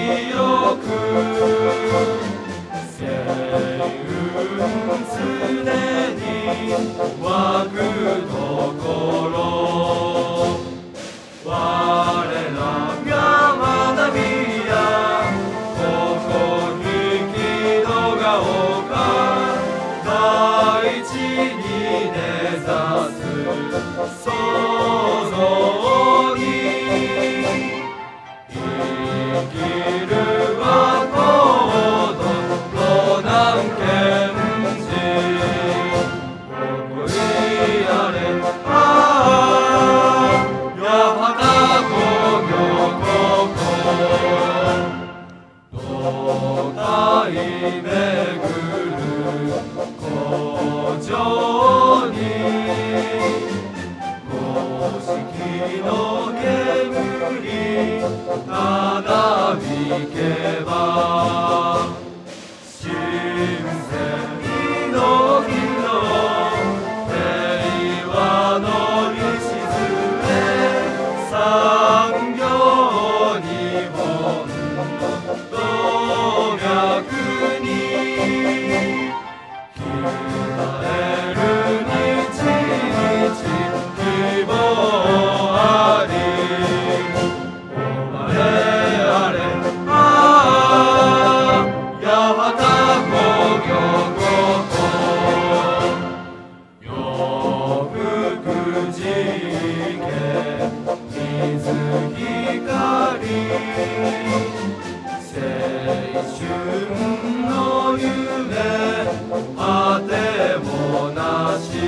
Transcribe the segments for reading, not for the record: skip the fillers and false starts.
清く星雲常に湧くところ、我らが学びやここにきのが丘大地に根ざす創造に生きるは高度ロダン賢治誇りあれ八幡工業高校東海巡る工場に公式の煙ただびけば新鮮の日の平和の礎産業日本の動脈に鍛える日々希望ありお前あれ八幡工業高校洋服事件水光青春の夢果てもなし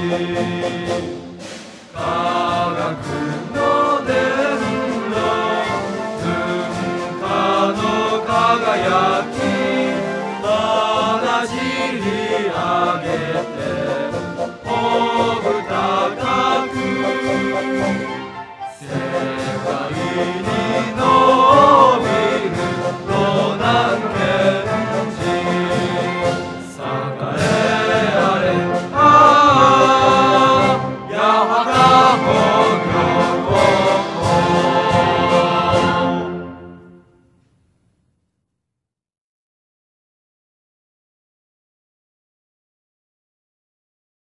科学の伝路文化の輝き